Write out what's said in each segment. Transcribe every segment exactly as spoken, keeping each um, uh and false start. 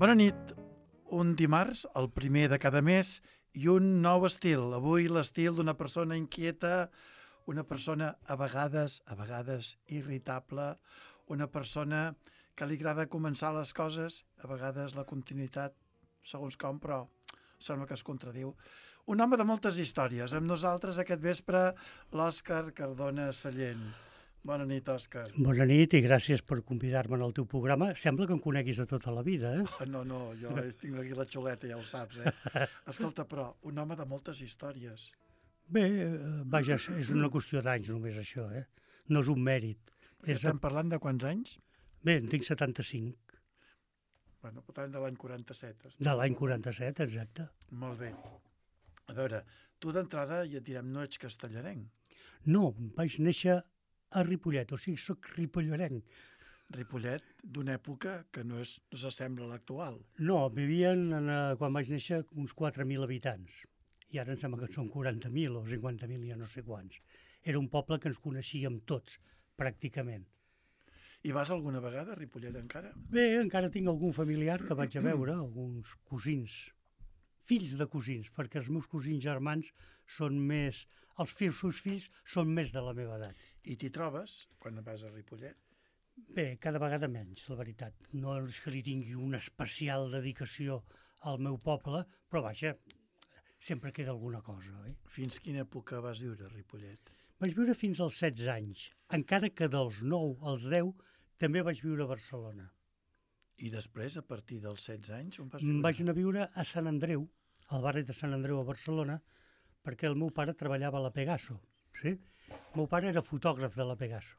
Bona nit. Un dimarts, el primer de cada mes, i un nou estil. Avui l'estil d'una persona inquieta, una persona a vegades, a vegades irritable, una persona que li agrada començar les coses, a vegades la continuïtat, segons com, però sembla que es contradiu. Un home de moltes històries. Amb nosaltres aquest vespre, l'Òscar Cardona Sallent. Bona nit, Òscar. Bona nit i gràcies per convidar-me al teu programa. Sembla que em coneguis de tota la vida, eh? Oh, no, no, jo tinc aquí la xuleta, ja ho saps, eh? Escolta, però, un home de moltes històries. Bé, eh, vaja, és una qüestió d'anys només això, eh? No és un mèrit. És... Estem parlant de quants anys? Bé, en tinc setanta-cinc. Bueno, per tant, de l'any quaranta-set. De l'any quaranta-set, exacte. Molt bé. A veure, tu d'entrada ja et direm, no ets castellarenc. No, vaig néixer a Ripollet, o sigui, soc ripollerenc. Ripollet, d'una època que no, és, no s'assembla a l'actual. No, vivien, en, eh, quan vaig néixer, uns quatre mil habitants. I ara em sembla que són quaranta mil o cinquanta mil, ja no sé quants. Era un poble que ens coneixíem tots, pràcticament. I vas alguna vegada a Ripollet encara? Bé, encara tinc algun familiar que vaig a veure, alguns cosins, fills de cosins, perquè els meus cosins germans són més... Els seus fills són més de la meva edat. I t'hi trobes quan vas a Ripollet? Bé, cada vegada menys, la veritat. No és que li tingui una especial dedicació al meu poble, però vaja, sempre queda alguna cosa, oi? Fins quina època vas viure a Ripollet? Vaig viure fins als setze anys, encara que dels nou als deu també vaig viure a Barcelona. I després, a partir dels setze anys, on vas viure? Vaig anar a viure a Sant Andreu, al barri de Sant Andreu a Barcelona, perquè el meu pare treballava a la Pegaso, sí? El meu pare era fotògraf de la Pegaso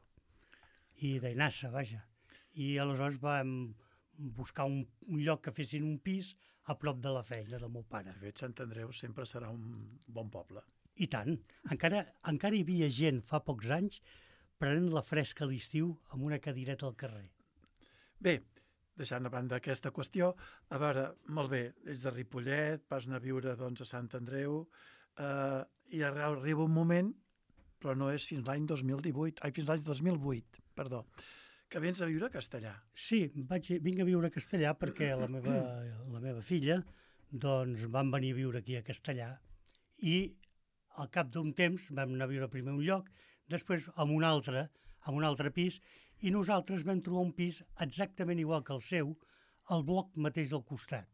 i d'Einassa, vaja. I aleshores vam buscar un, un lloc que fessin un pis a prop de la feina del meu pare. De fet, Sant Andreu sempre serà un bon poble. I tant. Encara, encara hi havia gent fa pocs anys prenent la fresca a l'estiu amb una cadireta al carrer. Bé, deixant a banda aquesta qüestió, a veure, molt bé, ets de Ripollet, vas anar a viure doncs, a Sant Andreu, eh, i arriba un moment, però no és fins l'any dos mil divuit, ai, fins l'any dos mil vuit, perdó, que vens a viure a Castellà. Sí, vaig, vinc a viure a Castellà perquè la meva, la meva filla doncs, van venir a viure aquí a Castellà i al cap d'un temps vam anar a viure primer a un lloc, després a un altre, a un altre pis, i nosaltres vam trobar un pis exactament igual que el seu, al bloc mateix del costat.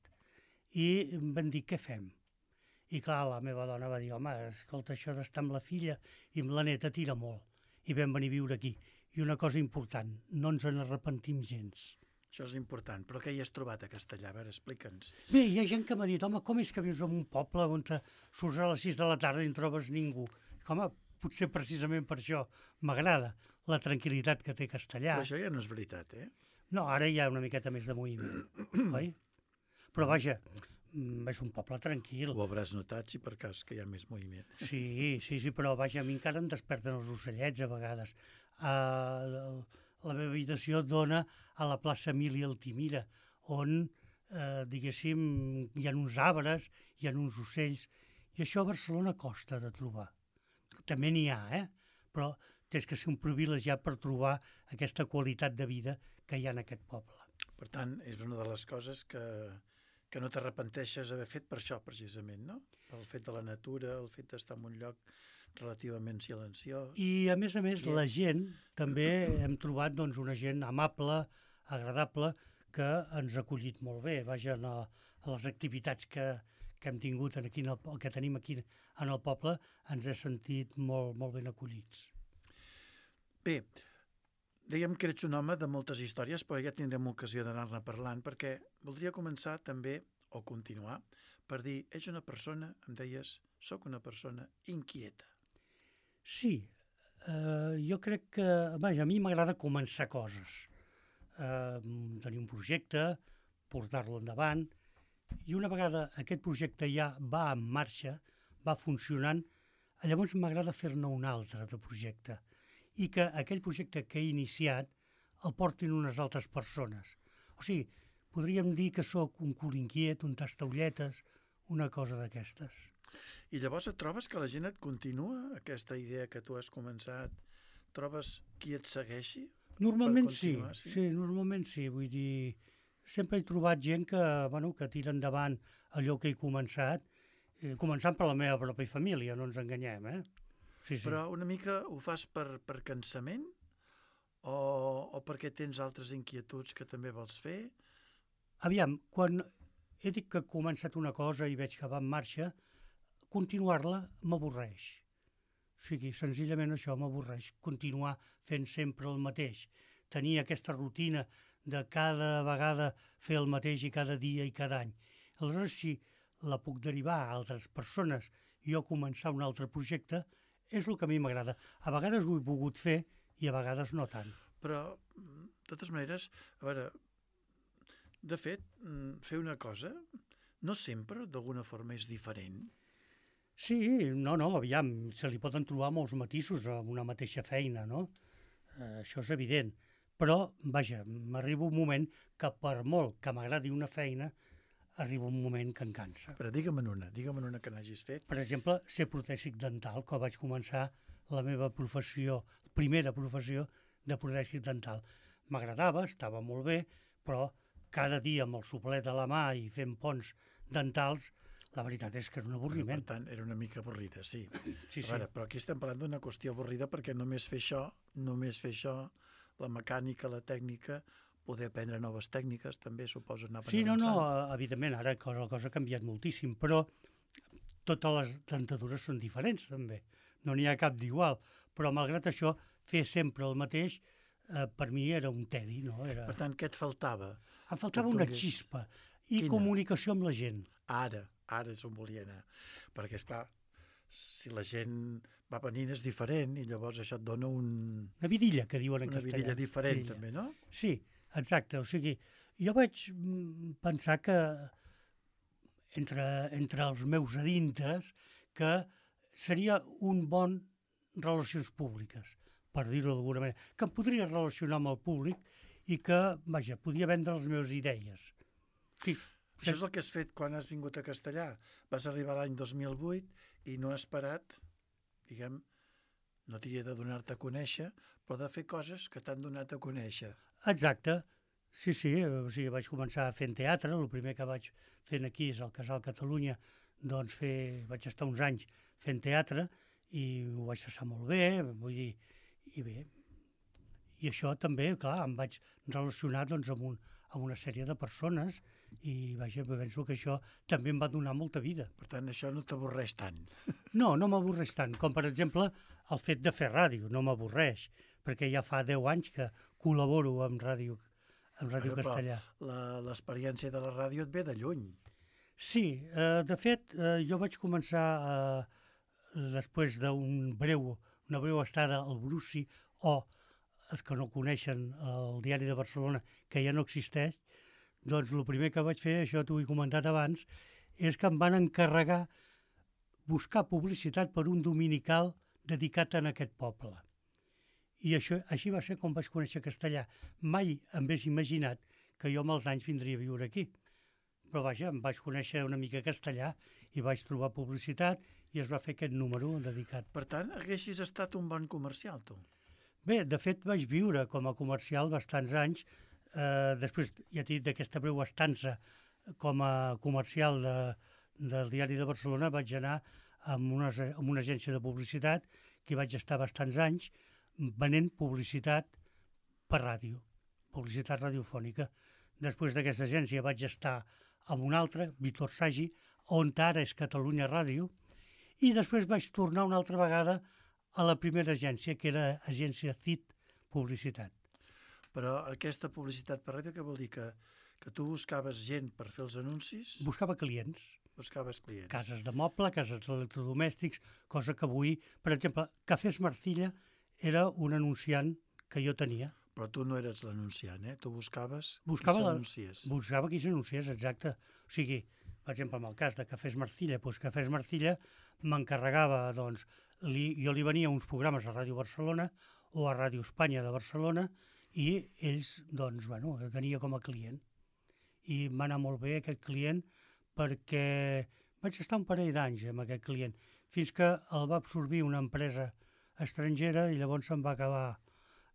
I vam dir, què fem? I clar, la meva dona va dir, home, escolta, això d'estar amb la filla i amb la neta tira molt. I vam venir a viure aquí. I una cosa important, no ens en arrepentim gens. Això és important. Però què hi has trobat a Castellà? A veure, explica'ns. Bé, hi ha gent que m'ha dit, home, com és que vius en un poble on surts a les sis de la tarda i no trobes ningú? Home, potser precisament per això m'agrada la tranquil·litat que té Castellà. Però això ja no és veritat, eh? No, ara hi ha una miqueta més de moviment, oi? Però vaja, és un poble tranquil. Ho hauràs notat, si per cas, que hi ha més moviment. Sí, sí, sí, però vaja, a mi encara em desperten els ocellets a vegades. Uh, la meva habitació dona a la plaça Emília Altimira, on, uh, diguéssim, hi ha uns arbres, hi ha uns ocells, i això a Barcelona costa de trobar. També n'hi ha, eh? Però tens que ser un privilegiat per trobar aquesta qualitat de vida que hi ha en aquest poble. Per tant, és una de les coses que, que no t'arrepenteixes haver fet per això, precisament, no? El fet de la natura, el fet d'estar en un lloc relativament silenciós. I, a més a més, la gent, també hem trobat doncs, una gent amable, agradable, que ens ha acollit molt bé. Vaja, a, a les activitats que, que hem tingut aquí, en el, que tenim aquí en el poble, ens he sentit molt, molt ben acollits. Bé, dèiem que ets un home de moltes històries, però ja tindrem ocasió d'anar-ne parlant, perquè voldria començar també, o continuar, per dir, ets una persona, em deies, soc una persona inquieta. Sí, eh, jo crec que, vaja, a mi m'agrada començar coses, eh, tenir un projecte, portar-lo endavant, i una vegada aquest projecte ja va en marxa, va funcionant, llavors m'agrada fer-ne un altre de projecte, i que aquell projecte que he iniciat el portin unes altres persones. O sigui, podríem dir que sóc un cul inquiet, un tastaulletes, una cosa d'aquestes. I llavors et trobes que la gent et continua, aquesta idea que tu has començat, trobes qui et segueixi? Normalment sí, sí, normalment sí, vull dir, sempre he trobat gent que, bueno, que tira endavant allò que he començat, eh, començant per la meva pròpia família, no ens enganyem, eh? Sí, sí. Però una mica ho fas per, per cansament o, o perquè tens altres inquietuds que també vols fer? Aviam, quan he dit que he començat una cosa i veig que va en marxa, continuar-la m'avorreix. O sigui, senzillament això m'avorreix, continuar fent sempre el mateix. Tenir aquesta rutina de cada vegada fer el mateix i cada dia i cada any. Aleshores, si la puc derivar a altres persones i jo començar un altre projecte, és el que a mi m'agrada. A vegades ho he pogut fer i a vegades no tant. Però, de totes maneres, a veure, de fet, fer una cosa no sempre, d'alguna forma, és diferent. Sí, no, no, aviam, se li poden trobar molts matisos a una mateixa feina, no? Eh, això és evident. Però, vaja, m'arriba un moment que per molt que m'agradi una feina, arriba un moment que em cansa. Però digue'm una, digue'm una que n'hagis fet. Per exemple, ser protèsic dental, quan vaig començar la meva professió, primera professió de protèsic dental. M'agradava, estava molt bé, però cada dia amb el suplet a la mà i fent ponts dentals, la veritat és que era un avorriment. Per tant, era una mica avorrida, sí. Sí, sí. A veure, però aquí estem parlant d'una qüestió avorrida perquè només fer això, només fer això, la mecànica, la tècnica, poder aprendre noves tècniques, també suposa anar Sí, no, no, avançant. evidentment, ara la cosa ha canviat moltíssim, però totes les dentadures són diferents, també. No n'hi ha cap d'igual, però malgrat això, fer sempre el mateix, eh, per mi era un tedi, no? Era... Per tant, què et faltava? Em faltava que tu una hagués- xispa i Quina? comunicació amb la gent. Ara, ara és on volia anar. Perquè, esclar, si la gent va venint és diferent i llavors això et dona un, Una vidilla, que diuen en una castellà. vidilla diferent, Vidilla. també, no? Sí, exacte. O sigui, jo vaig mm, pensar que entre, entre els meus adintres que seria un bon relacions públiques, per dir-ho d'alguna manera, que em podria relacionar amb el públic i que, vaja, podia vendre les meves idees. Sí, Això és el que has fet quan has vingut a Castellà. Vas arribar l'any dos mil vuit i no has parat, diguem, no diria de donar-te a conèixer, però de fer coses que t'han donat a conèixer. exacte. Sí, sí, o sigui, vaig començar fent teatre, el primer que vaig fent aquí és al Casal Catalunya, doncs fer, vaig estar uns anys fent teatre i ho vaig passar molt bé, vull dir, i bé. I això també, clar, em vaig relacionar doncs, amb, un, amb una sèrie de persones i vaja, penso que això també em va donar molta vida. Per tant, això no t'avorreix tant. No, no m'avorreix tant, com per exemple el fet de fer ràdio, no m'avorreix, perquè ja fa deu anys que col·laboro amb Ràdio, amb Ràdio Bueno, però Castellà. la- L'experiència de la ràdio et ve de lluny. Sí, eh, de fet, eh, jo vaig començar eh, després d'un breu, una breu estada al Bruci, o els que no coneixen el Diari de Barcelona, que ja no existeix, doncs el primer que vaig fer, això t'ho he comentat abans, és que em van encarregar buscar publicitat per un dominical dedicat a aquest poble. I això, així va ser com vaig conèixer Castellà. Mai em hagués imaginat que jo amb els anys vindria a viure aquí. Però vaja, em vaig conèixer una mica Castellà i vaig trobar publicitat i es va fer aquest número dedicat. Per tant, haguessis estat un bon comercial, tu. Bé, de fet vaig viure com a comercial bastants anys. Eh, després, ja t'he dit, d'aquesta breu estança com a comercial de, del Diari de Barcelona vaig anar amb una, amb una agència de publicitat que hi vaig estar bastants anys venent publicitat per ràdio, publicitat radiofònica. Després d'aquesta agència vaig estar amb una altra, Víctor Sagi, on ara és Catalunya Ràdio, i després vaig tornar una altra vegada a la primera agència, que era agència C I T Publicitat. Però aquesta publicitat per ràdio, què vol dir? Que, que tu buscaves gent per fer els anuncis? Buscava clients, Buscaves clients. cases de moble, cases d'electrodomèstics, cosa que avui, per exemple, Cafès Marcilla era un anunciant que jo tenia. Però tu no eres l'anunciant, eh? Tu buscaves Buscava qui la- s'anunciés. Buscava qui s'anunciés, exacte. O sigui, per exemple, en el cas de Cafès Marcilla, doncs Cafès Marcilla m'encarregava, doncs, li, jo li venia uns programes a Ràdio Barcelona o a Ràdio Espanya de Barcelona i ells, doncs, bueno, el tenia com a client. I em va anar molt bé aquest client perquè vaig estar un parell d'anys amb aquest client, fins que el va absorbir una empresa estrangera i llavors se'n va acabar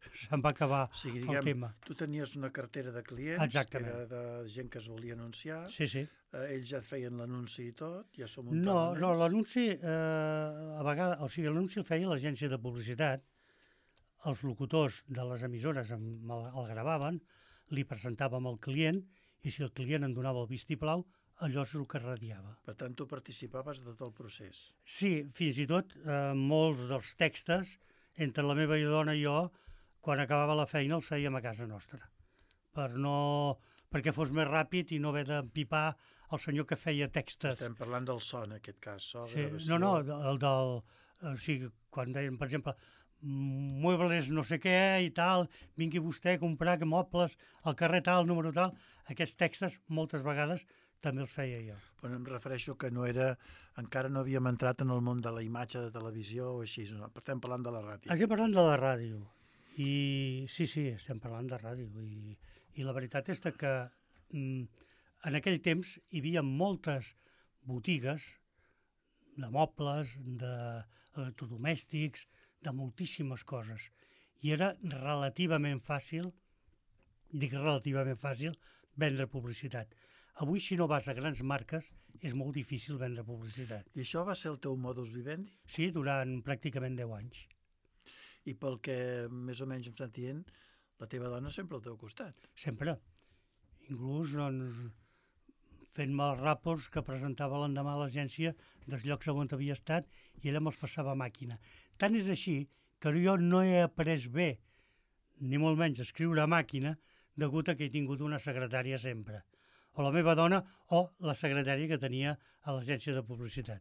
se'n va acabar O sigui, el diguem, tema. tu tenies una cartera de clients, Exactament. que era de gent que es volia anunciar, Sí, sí. eh, ells ja et feien l'anunci i tot, ja s'ho No, muntaven no, ells. l'anunci, eh, a vegades, o sigui, l'anunci el feia l'agència de publicitat, els locutors de les emissores em- me'l- el gravaven, li presentàvem al client i si el client em donava el vistiplau, allò és el que es radiava. Per tant, tu participaves de tot el procés. Sí, fins i tot eh, molts dels textos, entre la meva dona i jo, quan acabava la feina els fèiem a casa nostra, per no, perquè fos més ràpid i no haver d'empipar el senyor que feia textos. Estem parlant del so, en aquest cas, so, Sí, gravació... no, no, el del... O sigui, quan deien, per exemple, muebles no sé què i tal, vingui vostè a comprar que mobles al carrer tal, número tal, aquests textos moltes vegades també els feia jo. Però em refereixo que no era... Encara no havíem entrat en el món de la imatge de televisió o així, no? Estem parlant de la ràdio. Estem parlant de la ràdio. I sí, sí, estem parlant de ràdio. I, i la veritat és que mm, en aquell temps hi havia moltes botigues de mobles, d'electrodomèstics, de moltíssimes coses. I era relativament fàcil, dic relativament fàcil, vendre publicitat. Avui, si no vas a grans marques, és molt difícil vendre publicitat. I això va ser el teu modus vivendi? Sí, durant pràcticament deu anys. I pel que més o menys em estan dient, la teva dona sempre al teu costat. Sempre. Inclús, doncs, fent-me els ràports que presentava l'endemà a l'agència dels llocs on havia estat i ella me'ls passava a màquina. Tant és així que jo no he après bé, ni molt menys escriure a màquina, degut a que he tingut una secretària sempre. O la meva dona o la secretària que tenia a l'agència de publicitat.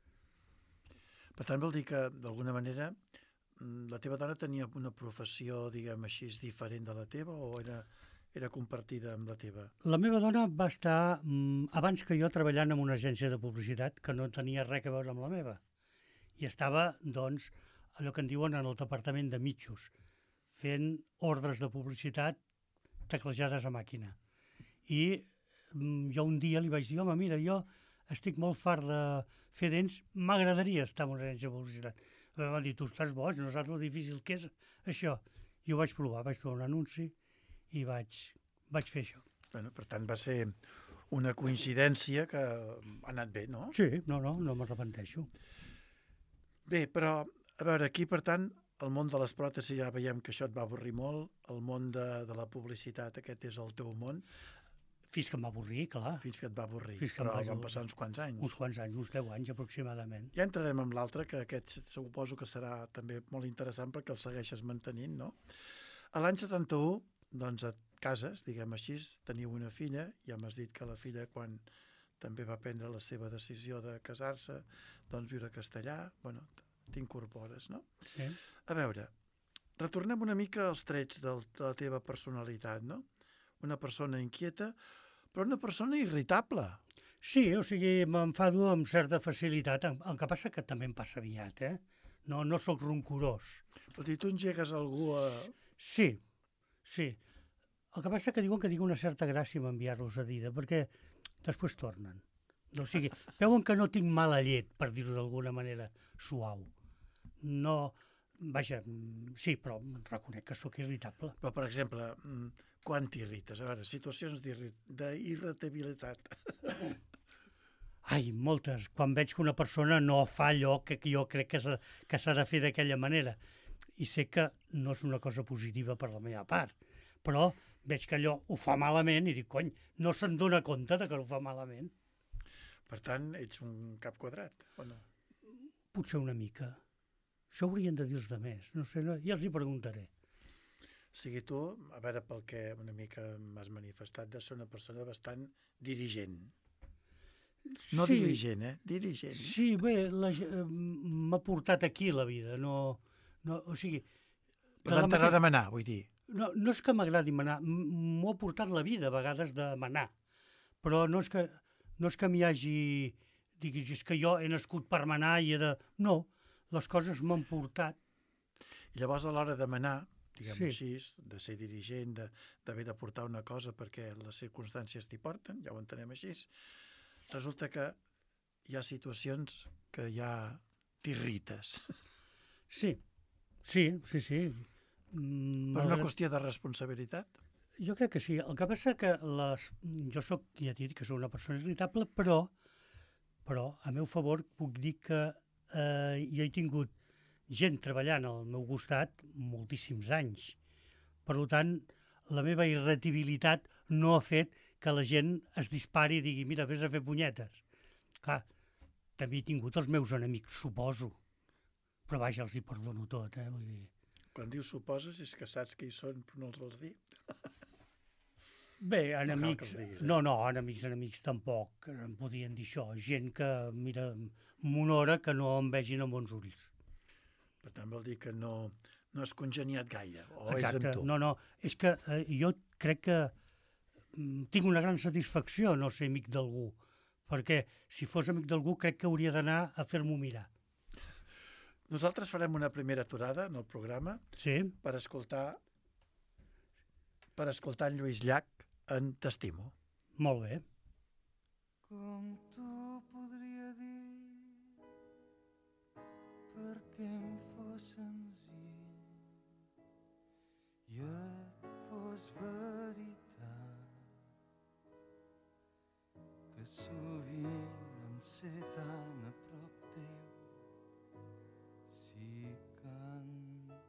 Per tant, vol dir que, d'alguna manera, la teva dona tenia una professió, diguem així, diferent de la teva o era, era compartida amb la teva? La meva dona va estar, mm, abans que jo, treballant en una agència de publicitat que no tenia res a veure amb la meva. I estava, doncs, allò que en diuen en el departament de mitjos, fent ordres de publicitat teclejades a màquina. I mm, jo un dia li vaig dir, home, mira, jo estic molt fart de fer dents, m'agradaria estar en una agència de publicitat. Em va dir, tu estàs boig, no saps el difícil que és això. I ho vaig provar, vaig trobar un anunci i vaig, vaig fer això. Bueno, per tant, va ser una coincidència que ha anat bé, no? Sí, no, no, no m'arrepenteixo. Bé, però, a veure, aquí, per tant, el món de les pròtesis ja veiem que això et va avorrir molt, el món de, de la publicitat, aquest és el teu món, Fins que em va avorrir, clar. fins que et va avorrir, Fins que em però vaig van avorrir. passar uns quants anys. Uns quants anys, uns deu anys aproximadament. Ja entrarem amb l'altre, que aquest suposo que serà també molt interessant perquè el segueixes mantenint, no? A l'any setanta-u, doncs, et cases, diguem així, teniu una filla, ja m'has dit que la filla, quan també va prendre la seva decisió de casar-se, doncs viure a Castellà, bueno, t'incorpores, no? Sí. A veure, retornem una mica als trets del, de la teva personalitat, no? Una persona inquieta, però una persona irritable. Sí, o sigui, m'enfado amb certa facilitat, el que passa que també em passa aviat, eh? No, no sóc roncorós. Vol dir, tu engegues algú a... Sí, sí. El que passa que diuen que tinc una certa gràcia amb enviar-los a dida, perquè després tornen. O sigui, veuen que no tinc mala llet, per dir-ho d'alguna manera suau. No, vaja, sí, però reconec que sóc irritable. Però, per exemple, quan t'irrites? A veure, situacions d'irritabilitat. Ai, moltes. Quan veig que una persona no fa allò que jo crec que s'ha que s'ha de fer d'aquella manera. I sé que no és una cosa positiva per la meva part, però veig que allò ho fa malament i dic, cony, no se'n dona compte de que ho fa malament. Per tant, ets un cap quadrat, o no? Potser una mica. Això haurien de dir els altres. No sé, no, ja els hi preguntaré. O sigui, tu, a veure, pel que una mica m'has manifestat, de ser una persona bastant dirigent. No sí, diligent, eh? Dirigent. Sí, bé, la ge- eh, m'ha portat aquí la vida. No, no, o sigui... Per de la tant, t'agrada mateixa- manar, vull dir. No, no és que m'agradi manar, m- m'ho ha portat la vida a vegades de manar, però no és que, no és que m'hi hagi... Diguis, és que jo he nascut per manar i he de... No, les coses m'han portat. I llavors, a l'hora de manar, diguem Sí. així, de ser dirigent, de- d'haver de portar una cosa perquè les circumstàncies t'hi porten, ja ho entenem així, resulta que hi ha situacions que ja t'irrites. Sí, sí, sí, sí. Mm, Per una malgrat- qüestió de responsabilitat? Jo crec que sí. El que passa que les... jo soc, ja t'he dit que soc una persona irritable, però, però a meu favor puc dir que eh, jo he tingut gent treballant al meu costat moltíssims anys. Per tant, la meva irritabilitat no ha fet que la gent es dispari i digui mira, vés a fer punyetes. Clar, també he tingut els meus enemics, suposo. Però vaja, els hi perdono tot, eh? Vull dir... Quan dius suposes és que saps qui hi són però no els vols dir? Bé, cal que enemics... els diguis, eh? No, no, enemics, enemics tampoc em podien dir això. Gent que, mira, m'honora que no em vegin amb bons ulls. Per tant, vol dir que no, no has congeniat gaire, o és Exacte. amb tu. No, no, és que eh, jo crec que mm, tinc una gran satisfacció no ser amic d'algú, perquè si fos amic d'algú crec que hauria d'anar a fer-m'ho mirar. Nosaltres farem una primera aturada en el programa Sí? per escoltar per escoltar en Lluís Llach en T'estimo. Molt bé. Com t'ho podria dir perquè em fos senzill i et fos veritat que sovint em sé tan a prop teu si canto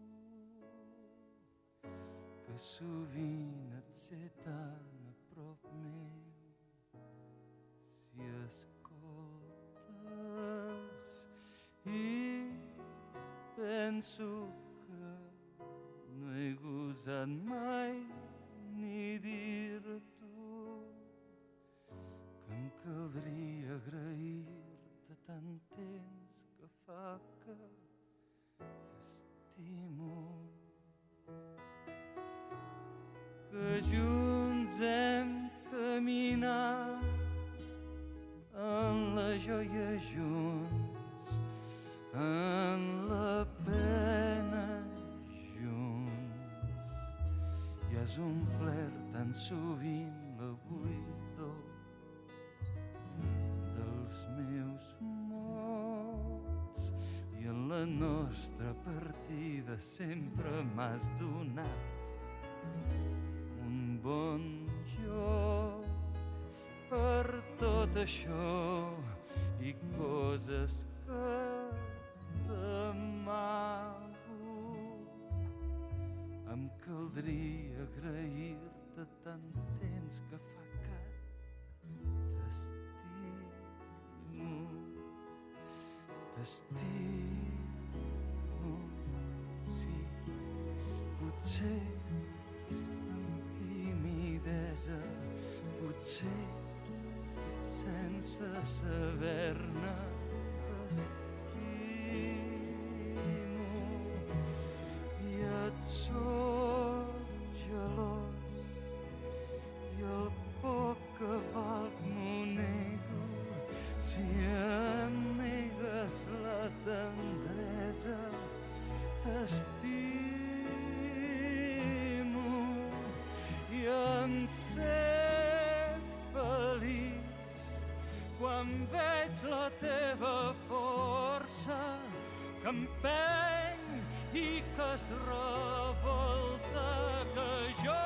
que sovint et sé tan a prop meu si escoltes i penso que no he gosat mai ni dir-t'ho que em caldria agrair-te tant temps que fa que t'estimo que junts hem caminat en la joia junts, en la pena junts. I has omplert tan sovint la buidor dels meus mots i en la nostra partida sempre m'has donat un bon joc per tot això i coses que t'amago. Em caldria agrair-te tant temps que fa que t'estimo, t'estimo, sí, potser amb timidesa, potser sense saber-ne t'estimo i et soc gelós i el poc que valc m'ho nego si em negues la tendresa t'estimo i em sé feliç quan veig la teva força que empeny i que es revolta que jo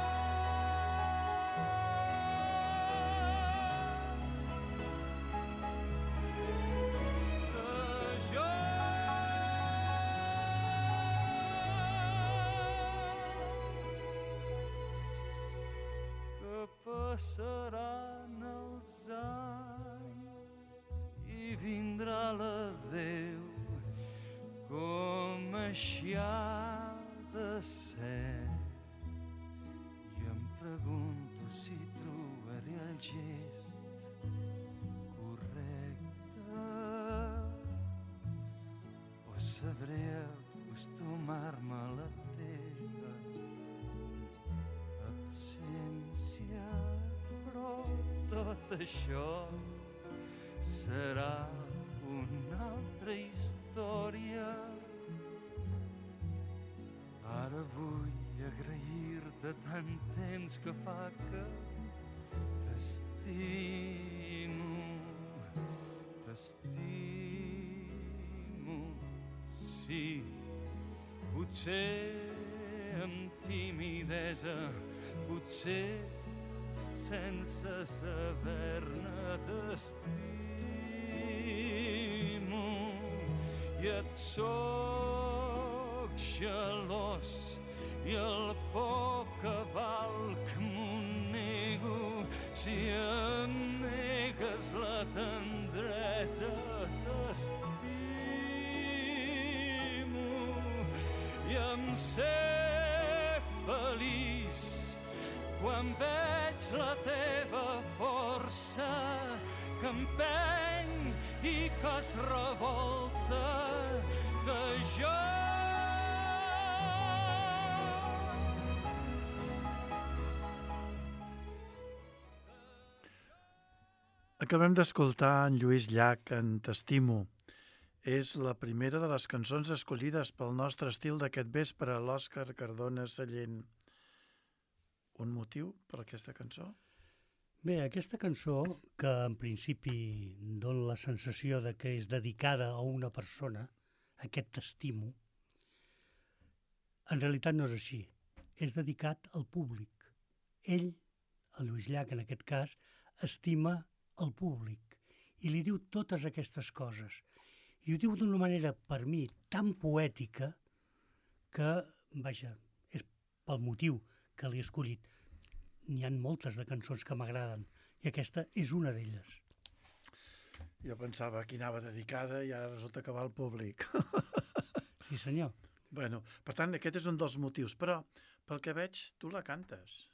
que jo que passaran els anys i vindrà l'adeu com així ha de ser i em pregunto si trobaré el gest correcte o sabré acostumar-me a la teva absència però tot això serà una altra història. Ara vull agrair-te tant temps que fa que t'estimo, t'estimo, sí, potser amb timidesa, potser sense saber-ne t'estimo i et soc gelós i el poc que valc m'ho nego si em negues la tendresa t'estimo i em sé feliç quan veig la teva força que empeny i que es revolta que jo Acabem d'escoltar en Lluís Llach, en T'estimo. És la primera de les cançons escollides pel nostre estil d'aquest vespre a l'Òscar Cardona Sallent. Un motiu per aquesta cançó? Bé, aquesta cançó, que en principi dona la sensació de que és dedicada a una persona, aquest T'estimo, en realitat no és així. És dedicat al públic. Ell, el Lluís Llach en aquest cas, estima el públic i li diu totes aquestes coses. I ho diu d'una manera, per mi, tan poètica que, vaja, és pel motiu que l'he escollit. N'hi ha moltes de cançons que m'agraden i aquesta és una d'elles. Jo pensava que anava dedicada i ara resulta que va al públic. Sí, senyor. Bueno, per tant, aquest és un dels motius, però pel que veig, tu la cantes.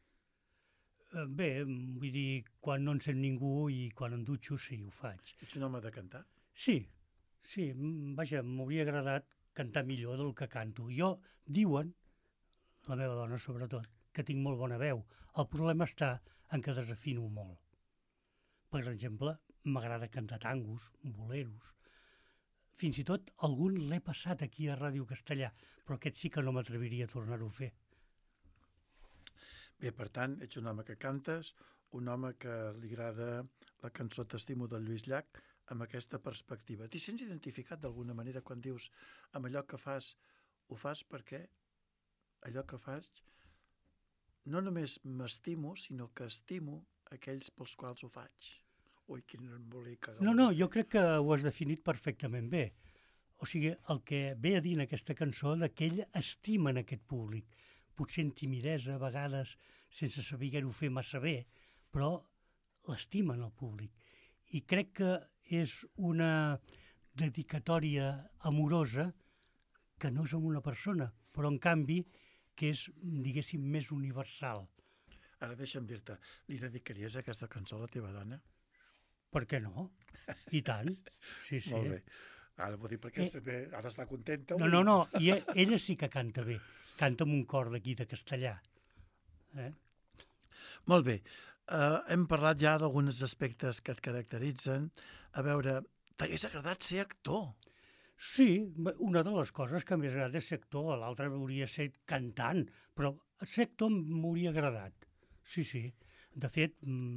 Bé, vull dir, quan no encén ningú i quan em dutxo, sí, ho faig. Ets un home de cantar? Sí, sí, vaja, m'hauria agradat cantar millor del que canto. Jo, diuen, la meva dona sobretot, que tinc molt bona veu. El problema està en que desafino molt. Per exemple, m'agrada cantar tangos, boleros. Fins i tot algun l'he passat aquí a Ràdio Castellà, però aquest sí que no m'atreviria a tornar-ho a fer. Bé, per tant, ets un home que cantes, un home que li agrada la cançó T'estimo del Lluís Llach amb aquesta perspectiva. T'hi sents identificat d'alguna manera quan dius amb allò que fas, ho fas perquè allò que fas no només m'estimo, sinó que estimo aquells pels quals ho faig. Ui, quin embolic. No, no, jo crec que ho has definit perfectament bé. O sigui, el que ve a dir en aquesta cançó que ell estima en aquest públic. Potser en timidesa, a vegades, sense saber-ho fer massa bé, però l'estimen el públic. I crec que és una dedicatòria amorosa que no és amb una persona, però en canvi que és, diguéssim, més universal. Ara deixa'm dir-te, li dedicaries aquesta cançó a la teva dona? Per què no? I tant. Sí, sí. Molt bé. Ara vull dir, perquè eh, ara està contenta. No, no, no, i ella sí que canta bé. Canta amb un cor d'aquí de castellà. Eh? Molt bé. Uh, hem parlat ja d'alguns aspectes que et caracteritzen. A veure, t'hagués agradat ser actor? Sí, una de les coses que m'hagués agradat és ser actor, l'altra hauria ser cantant, però ser actor m'hauria agradat. Sí, sí. De fet,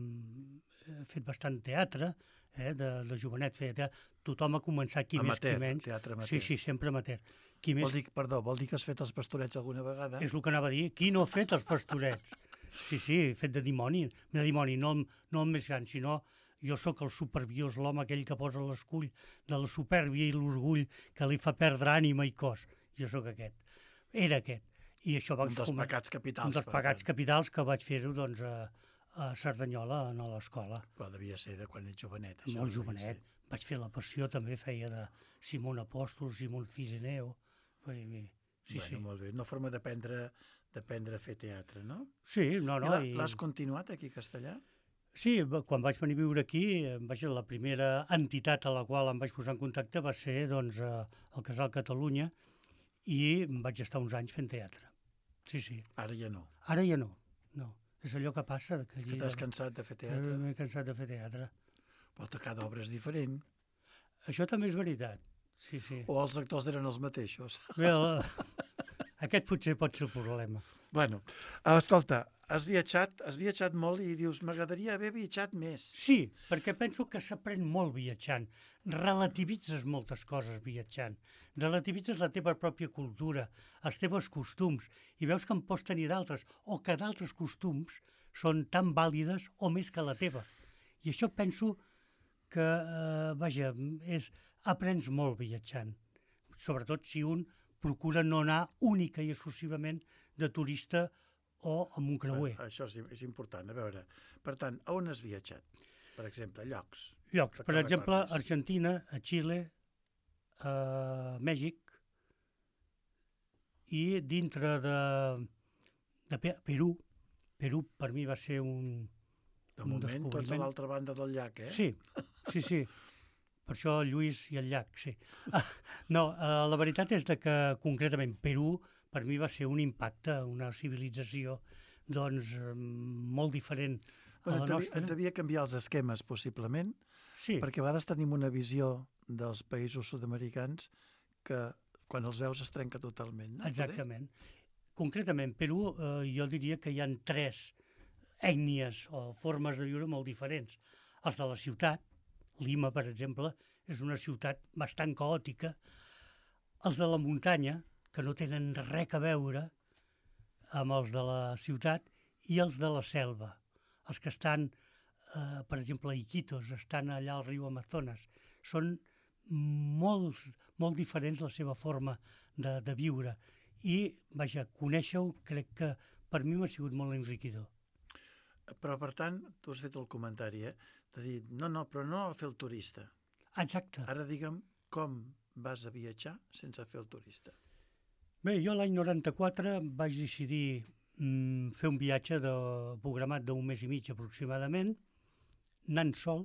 he fet bastant teatre, eh, de, de jovenet feia teatre. Tothom ha començat, qui amateur, més, qui menys. Teatre amateur. Sí, sí, sempre amateur. Qui més... vol dir, perdó, vol dir que has fet els pastorets alguna vegada? És el que anava a dir. Qui no ha fet els pastorets? Sí, sí, he fet de dimoni. De dimoni, no, no el més gran, sinó jo sóc el superbiós, l'home aquell que posa l'escull de la supèrbia i l'orgull que li fa perdre ànima i cos. Jo sóc aquest. Era aquest. I això va un dels com... pecats capitals. Un dels pecats capitals que vaig fer-ho doncs, a, a Cerdanyola, a l'escola. Però devia ser de quan ets jovenet. Això Molt jovenet. Vaig fer la passió, també feia de Simón Apòstol, Simón Cireneo. Sí, bueno, sí. Molt bé. Una forma d'aprendre d'aprendre a fer teatre, no? Sí, no, no. I l'has i... continuat aquí a Castellà? Sí, quan vaig venir a viure aquí, vaja, la primera entitat a la qual em vaig posar en contacte va ser doncs, el Casal Catalunya i vaig estar uns anys fent teatre. Sí, sí. Ara ja no? Ara ja no, no. És allò que passa. Que, que t'has cansat de fer teatre? M'he cansat de fer teatre. Però cada obra és diferent. Això també és veritat, sí, sí. O els actors eren els mateixos? Bé, la... Aquest potser pot ser el problema. Bueno, escolta, has viatjat, has viatjat molt i dius, m'agradaria haver viatjat més. Sí, perquè penso que s'aprèn molt viatjant. Relativitzes moltes coses viatjant. Relativitzes la teva pròpia cultura, els teus costums, i veus que en pots tenir d'altres, o que d'altres costums són tan vàlides o més que la teva. I això penso que, eh, vaja, és, aprens molt viatjant. Sobretot si un procura no anar única i exclusivament de turista o amb un creuer. Bueno, això és, és important, a veure. Per tant, a on has viatjat? Per exemple, llocs. Llocs, per que exemple, recordis. Argentina, a Xile, a Mèxic, i dintre de, de Pe- Perú. Perú per mi va ser un, De un moment, tots a descobriment. l'altra banda del llac, eh? Sí, sí, sí. Per això el Lluís i el llac, sí. Ah, no, eh, la veritat és de que concretament Perú per mi va ser un impacte, una civilització doncs eh, molt diferent a Bueno, la et, devia, nostra. et devia canviar els esquemes, possiblement, Sí, perquè a vegades tenim una visió dels països sud-americans que quan els veus es trenca totalment. No? exactament. Concretament, Perú, eh, jo diria que hi ha tres ètnies o formes de viure molt diferents. Els de la ciutat, Lima, per exemple, és una ciutat bastant caòtica. Els de la muntanya, que no tenen res a veure amb els de la ciutat, i els de la selva. Els que estan, eh, per exemple, a Iquitos, estan allà al riu Amazones. Són molt, molt diferents la seva forma de, de viure. I, vaja, conèixer-ho crec que per mi m'ha sigut molt enriquidor. Però, per tant, tu has fet el comentari, eh? De dir, no, no, però no a fer el turista. Exacte. Ara digue'm com vas a viatjar sense fer el turista. Bé, jo l'any noranta-quatre vaig decidir mm, fer un viatge de, programat d'un mes i mig aproximadament, anant sol,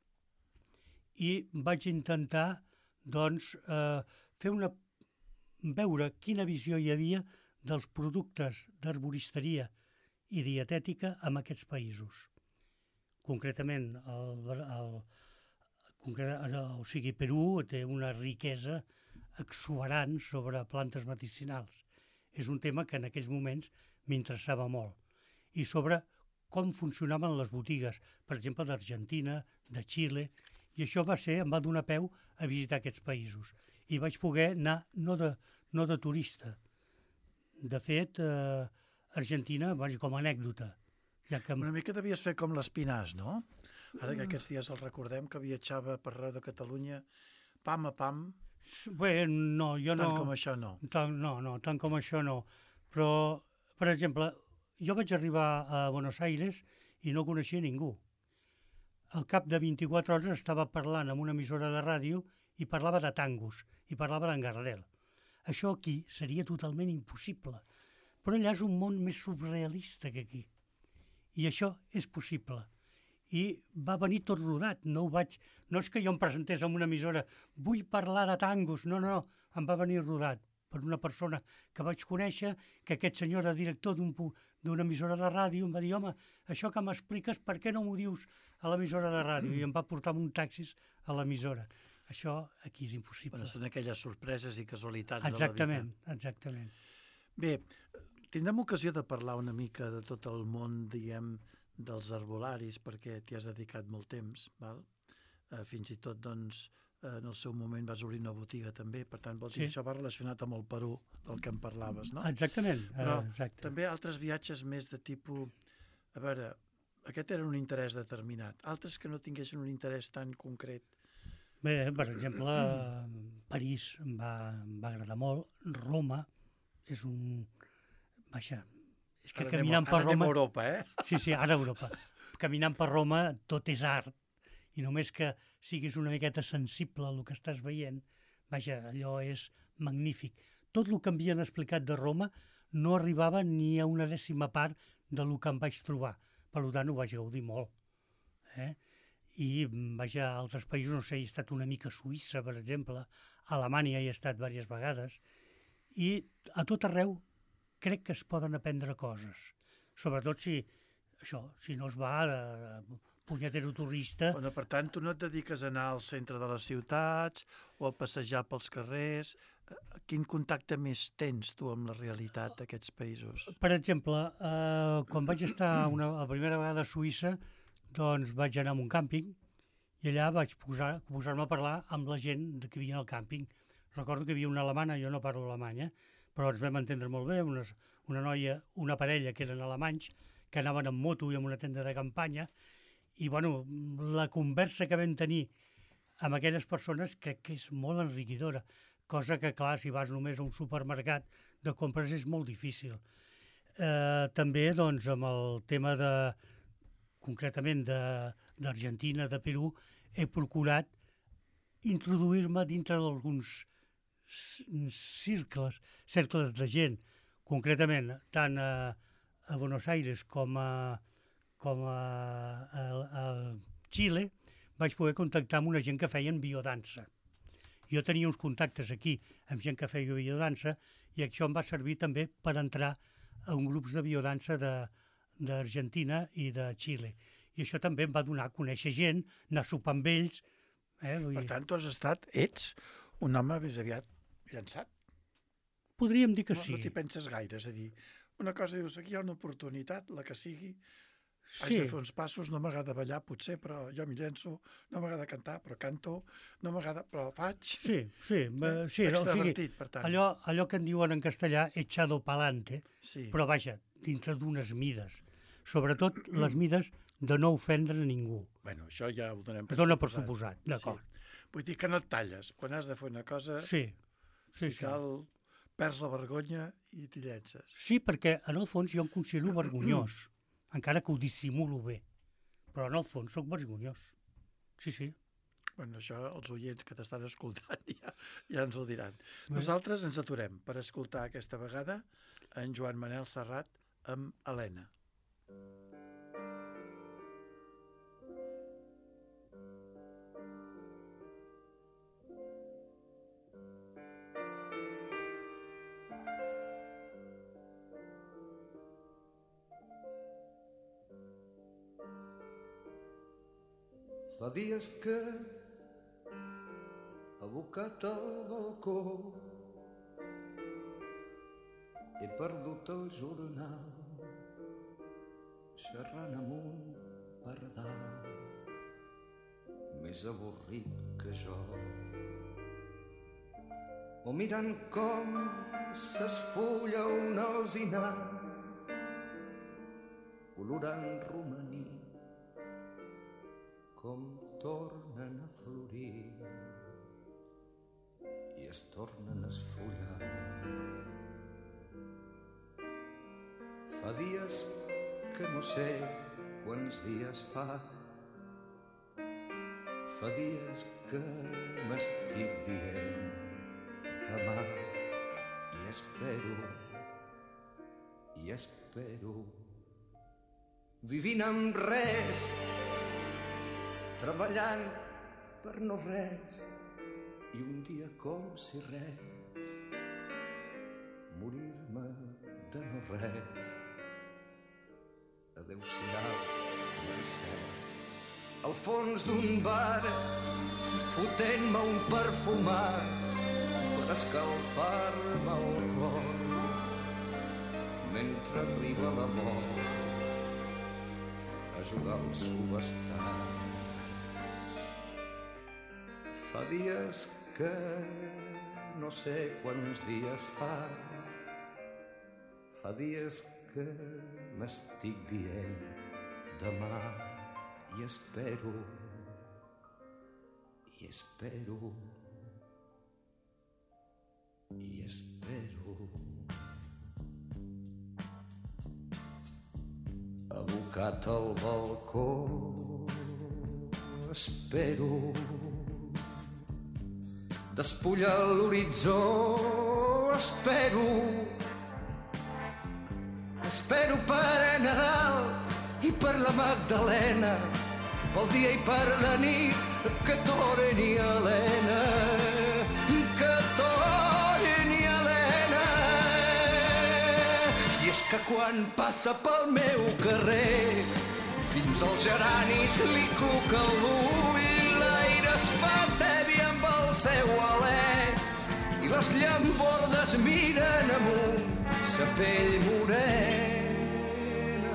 i vaig intentar doncs, eh, fer una, veure quina visió hi havia dels productes d'arboristeria i dietètica en aquests països. Concretament, el, el, concret, o sigui, Perú té una riquesa exuberant sobre plantes medicinals. És un tema que en aquells moments m'interessava molt. I sobre com funcionaven les botigues, per exemple, d'Argentina, de Xile, i això va ser, em va donar peu a visitar aquests països. I vaig poder anar no de, no de turista. De fet, eh, Argentina, vaja, com a anècdota. Ja que... Una mica devies fer com l'Espinàs, no? Ara que aquests dies el recordem, que viatjava per arreu de Catalunya, pam a pam, Bé, no, jo tant no... com això no. Tant, no, no, tant com això no. Però, per exemple, jo vaig arribar a Buenos Aires i no coneixia ningú. Al cap de vint-i-quatre hores estava parlant amb una emissora de ràdio i parlava de tangos, i parlava d'en Gardel. Això aquí seria totalment impossible. Però allà és un món més surrealista que aquí. I això és possible. I va venir tot rodat. No, ho vaig... no és que jo em presentés en una emissora, vull parlar de tangos, no, no, em va venir rodat per una persona que vaig conèixer, que aquest senyor era director d'un pu- d'una emissora de ràdio, em va dir, home, això que m'expliques, per què no m'ho dius a l'emissora de ràdio? I em va portar amb un taxis a l'emissora. Això aquí és impossible. Bueno, són aquelles sorpreses i casualitats Exactament, de la vida. exactament. Bé, tindrem ocasió de parlar una mica de tot el món, diguem, dels arbolaris, perquè t'hi has dedicat molt temps, val? Eh, fins i tot, doncs, eh, en el seu moment vas obrir una botiga també, per tant, vol dir, Sí. això va relacionat amb el Perú, del que en parlaves, no? Exactament, Però eh, exacte. també altres viatges més de tipus... A veure, aquest era un interès determinat. Altres que no tinguessin un interès tan concret. Bé, per exemple, París em va, em va agradar molt, Roma és un... Vaja, és que Ara caminant anem, per ara anem Roma... a Europa, eh? Sí, sí, ara a Europa. Caminant per Roma tot és art, i només que siguis una miqueta sensible al que estàs veient, vaja, allò és magnífic. Tot el que m'havien explicat de Roma no arribava ni a una dècima part del que em vaig trobar. Per tant, ho vaig gaudir molt. Eh? I, vaja, a altres països, no sé, he estat una mica a Suïssa, per exemple, a Alemanya hi he estat diverses vegades, i a tot arreu crec que es poden aprendre coses. Sobretot si, això, si no es va a punyetero turista. Bueno, per tant, tu no et dediques a anar al centre de les ciutats o a passejar pels carrers, quin contacte més tens tu amb la realitat d'aquests països? Per exemple, eh, quan vaig estar una, la primera vegada a Suïssa, doncs vaig anar a un càmping i allà vaig posar, posar-me a parlar amb la gent que hi havia al càmping. Recordo que hi havia una alemana, jo no parlo alemany, eh? Però ens vam entendre molt bé, una, una noia, una parella que eren alemanys, que anaven en moto i amb una tenda de campanya, i bueno, la conversa que vam tenir amb aquelles persones crec que és molt enriquidora, cosa que, clar, si vas només a un supermercat de compres és molt difícil. Eh, també, doncs, amb el tema de, concretament d'Argentina, de, de Perú, he procurat introduir-me dintre d'alguns cercles, cercles de gent, concretament tant a, a Buenos Aires com a, com a, a, a Xile, vaig poder contactar amb una gent que feien biodansa. Jo tenia uns contactes aquí amb gent que feia biodansa i això em va servir també per entrar a un grups de biodansa d'Argentina i de Xile. I això també em va donar a conèixer gent, anar a sopar amb ells. Eh? Per tant, tu has estat, ets un home més aviat llançat. Podríem dir que no, sí. No t'hi penses gaire, és a dir, una cosa dius, aquí hi ha una oportunitat, la que sigui, sí. Haig de fer uns passos, no m'agrada ballar potser, però jo m'hi llenço, no m'agrada cantar, però canto, no m'agrada, però faig. Sí, sí. Eh? sí Extravertit, o sigui, per tant. Allò, allò que en diuen en castellà, echado pa'lante, sí. Però vaja, dintre d'unes mides. Sobretot les mides de no ofendre ningú. Bueno, això ja ho donem per Dona suposat. per suposat, d'acord. Sí. Vull dir que no et talles. Quan has de fer una cosa, sí. Sí, si sí. cal, perds la vergonya i t'hi llences. Sí, perquè en el fons jo em considero vergonyós, encara que ho dissimulo bé. Però en el fons soc vergonyós. Sí, sí. Bueno, això els oients que t'estan escoltant ja, ja ens ho diran. Bé. Nosaltres ens aturem per escoltar aquesta vegada en Joan Manel Serrat amb Helena. Fa dies que, abocat al balcó, he perdut el jornal, xerrant amb un pardal, més avorrit que jo. O mirant com s'esfulla un alzinar, olorant romaní, com tornen a florir i es tornen a esfollar. Fa dies que no sé quants dies fa, fa dies que m'estic dient demà i espero, i espero, vivint amb res, treballant per no res, i un dia com si res, morir-me de no res. Adéu-siau, Mercè. Al fons d'un bar, fotent-me un perfumat per escalfar-me el cor, mentre arriba la mort a jugar al subestat. Fa dies que no sé quants dies fa, fa dies que m'estic dient demà i espero, i espero, i espero. Abocat al balcó, espero, despulla l'horitzó, espero, espero per Nadal i per la Magdalena, pel dia i per la nit, que torni Helena, que torni Helena. I és que quan passa pel meu carrer, fins als geranis li cuca l'ull, l'aire es fa tebi amb el seu alè, i la les llambordes miren amunt, sa pell morena.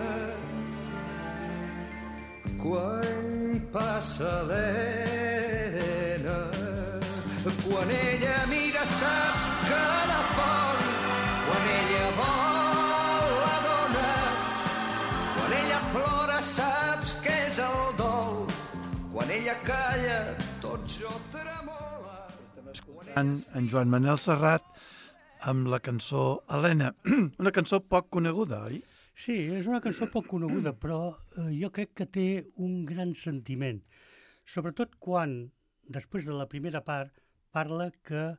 Quan passa l'Helena, quan ella mira saps que la font, quan ella vol la dona, quan ella plora saps que és el dol, quan ella calla tot jo tremola. En, en Joan Manel Serrat amb la cançó Helena, una cançó poc coneguda, oi? Sí, és una cançó poc coneguda, però eh, jo crec que té un gran sentiment. Sobretot quan, després de la primera part, parla que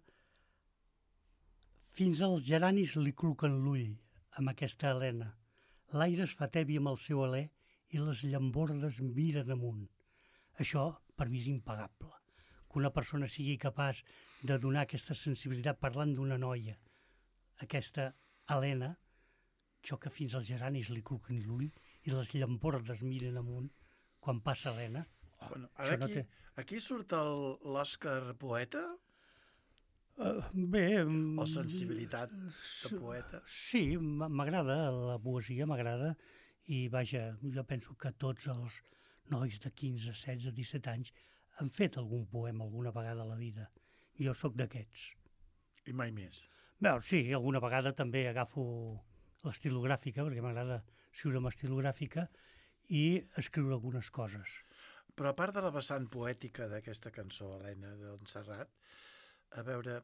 fins als geranis li cluquen l'ull amb aquesta Helena. L'aire es fa tebi amb el seu alè i les llambordes miren amunt. Això, per mi, és impagable. Que una persona sigui capaç de donar aquesta sensibilitat parlant d'una noia, aquesta Helena, això que fins als geranis li cluquen l'ull i les llambordes miren amunt quan passa Helena. Oh, bueno, ara aquí, no té... aquí surt l'Òscar poeta? Uh, bé... O sensibilitat de poeta? Sí, m'agrada, la poesia m'agrada, i vaja, jo penso que tots els nois de quinze, setze, disset anys han fet algun poema alguna vegada a la vida. Jo sóc d'aquests. I mai més? Bé, sí, alguna vegada també agafo l'estilogràfica, perquè m'agrada escriure amb estilogràfica, i escriure algunes coses. Però a part de la vessant poètica d'aquesta cançó, Helena, d'en Serrat, a veure,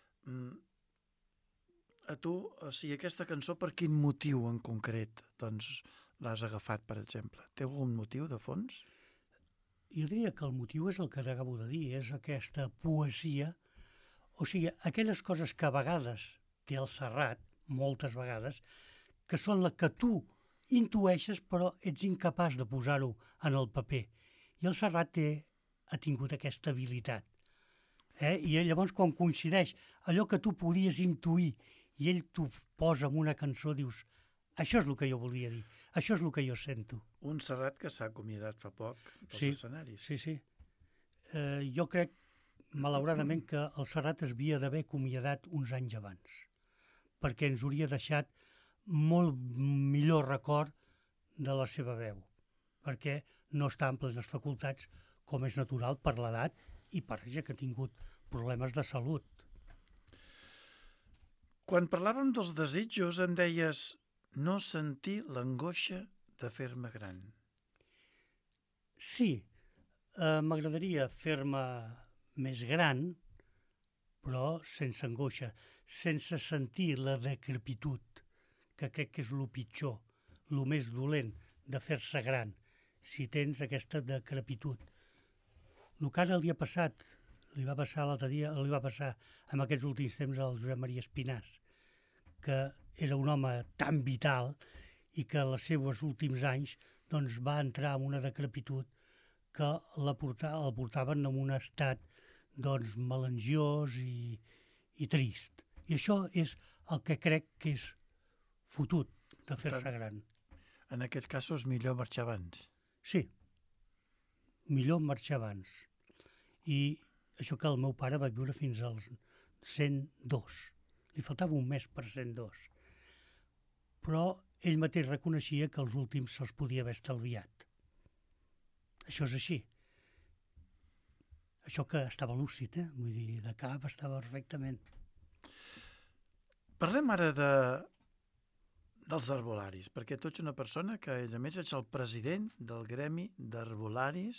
a tu, o sigui, aquesta cançó per quin motiu en concret doncs, l'has agafat, per exemple? Té algun motiu de fons? Jo diria que el motiu és el que acabo de dir, és aquesta poesia, o sigui, aquelles coses que a vegades té el Serrat, moltes vegades, que són la que tu intueixes però ets incapaç de posar-ho en el paper. I el Serrat té, ha tingut aquesta habilitat. Eh? I llavors quan coincideix allò que tu podies intuir i ell t'ho posa en una cançó, dius, això és el que jo volia dir, això és el que jo sento. Un Serrat que s'ha acomiadat fa poc pels sí, escenaris. Sí, sí. Eh, jo crec, malauradament, que el Serrat es havia d'haver acomiadat uns anys abans, perquè ens hauria deixat molt millor record de la seva veu, perquè no està en plenes facultats, com és natural per l'edat i per ja que ha tingut problemes de salut. Quan parlàvem dels desitjos em deies no sentir l'angoixa de fer-me gran. Sí, eh, m'agradaria fer-me més gran, però sense angoixa, sense sentir la decrepitud, que crec que és el pitjor, el més dolent de fer-se gran, si tens aquesta decrepitud. El que ara li ha passat, li va passar l'altre dia, li va passar en aquests últims temps al Josep Maria Espinàs, que era un home tan vital i que en els seus últims anys doncs, va entrar en una decrepitud que la porta, el portaven en un estat doncs, melangiós i, i trist. I això és el que crec que és fotut de fer-se gran. En aquests casos millor marxar abans. Sí, millor marxar abans. I això que el meu pare va viure fins als cent dos. Li faltava un mes per cent dos. Però ell mateix reconeixia que els últims se'ls podia haver estalviat. Això és així. Això que estava lúcid, eh? Vull dir, de cap estava perfectament. Parlem ara de, dels herbolaris, perquè tu ets una persona que, a més, ets el president del Gremi d'Herbolaris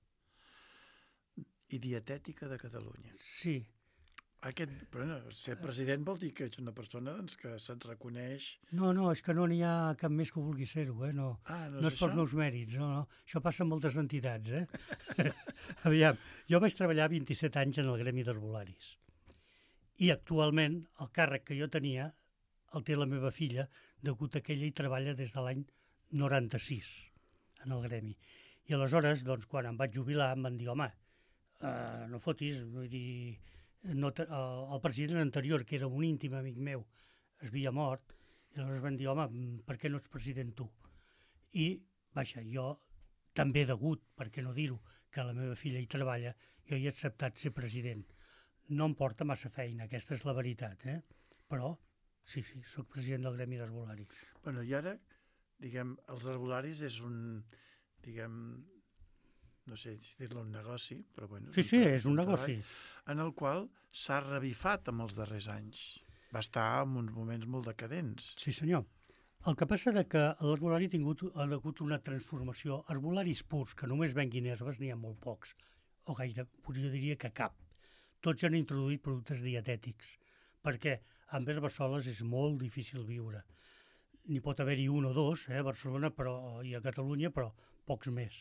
i Dietètica de Catalunya. Sí. Aquest, però no, ser president vol dir que ets una persona doncs, que se't reconeix... No, no, és que no n'hi ha cap més que vulgui ser-ho, eh? No, ah, no, no és, és pels meus mèrits, no, no. Això passa en moltes entitats, eh? Aviam, jo vaig treballar vint-i-set anys en el Gremi d'Herbolaris. I actualment el càrrec que jo tenia el té la meva filla, degut a que ella hi treballa des de l'any noranta-sis en el Gremi. I aleshores, doncs, quan em vaig jubilar, em van dir, home, uh, no fotis, vull dir... No, el, el president anterior, que era un íntim amic meu, es havia mort, i aleshores van dir, home, per què no ets president tu? I, vaja, jo també degut, per què no dir-ho, que la meva filla hi treballa, jo he acceptat ser president. no em porta massa feina, aquesta és la veritat, eh? Però, sí, sí, sóc president del Gremi d'Herbolaris. Bueno, i ara, diguem, els herbolaris és un, diguem, no sé si dir-lo un negoci, però bueno... Sí, sí, és un negoci. En el qual s'ha revifat amb els darrers anys. Va estar en uns moments molt decadents. Sí, senyor. El que passa és que l'herbolari ha tingut ha hagut una transformació. Herbolaris purs, que només venguin herbes, n'hi ha molt pocs, o gaire, jo diria que cap. Tots han introduït productes dietètics, perquè amb herbes soles és molt difícil viure. N'hi pot haver-hi un o dos, eh, a Barcelona però, i a Catalunya, però pocs més.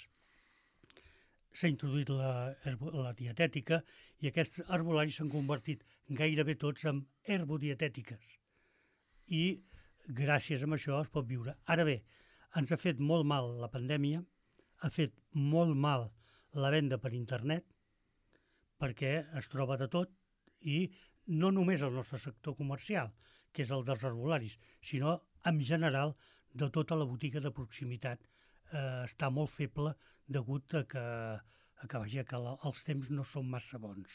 S'ha introduït la, la dietètica i aquests herbolaris s'han convertit gairebé tots en herbodietètiques. I gràcies a això es pot viure. Ara bé, ens ha fet molt mal la pandèmia, ha fet molt mal la venda per internet, perquè es troba de tot, i no només el nostre sector comercial, que és el dels herbolaris, sinó en general de tota la botiga de proximitat eh, està molt feble degut a que, a que, vaja, que la, els temps no són massa bons.